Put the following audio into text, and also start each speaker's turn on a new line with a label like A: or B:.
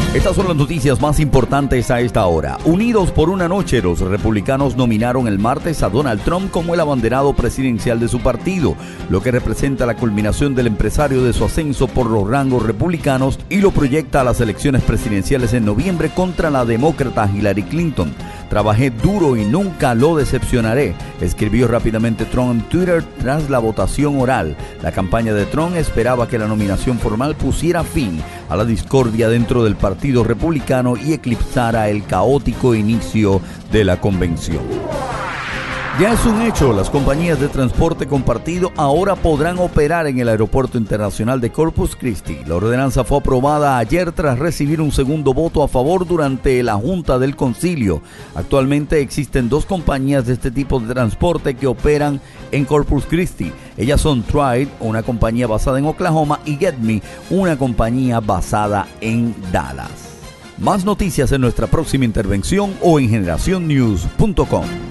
A: Estas son las noticias más importantes a esta hora. Unidos por una noche, los republicanos nominaron el martes a Donald Trump como el abanderado presidencial de su partido, lo que representa la culminación del empresario de su ascenso por los rangos republicanos y lo proyecta a las elecciones presidenciales en noviembre contra la demócrata Hillary Clinton. Trabajé duro y nunca lo decepcionaré, escribió rápidamente Trump en Twitter tras la votación oral. La campaña de Trump esperaba que la nominación formal pusiera fin a la discordia dentro del Partido Republicano y eclipsara el caótico inicio de la convención. Ya es un hecho, las compañías de transporte compartido ahora podrán operar en el Aeropuerto Internacional de Corpus Christi. La ordenanza fue aprobada ayer tras recibir un segundo voto a favor durante la Junta del Concilio. Actualmente existen dos compañías de este tipo de transporte que operan en Corpus Christi. Ellas son Stride, una compañía basada en Oklahoma, y GetMe, una compañía basada en Dallas. Más noticias en nuestra próxima intervención o en generacionnews.com.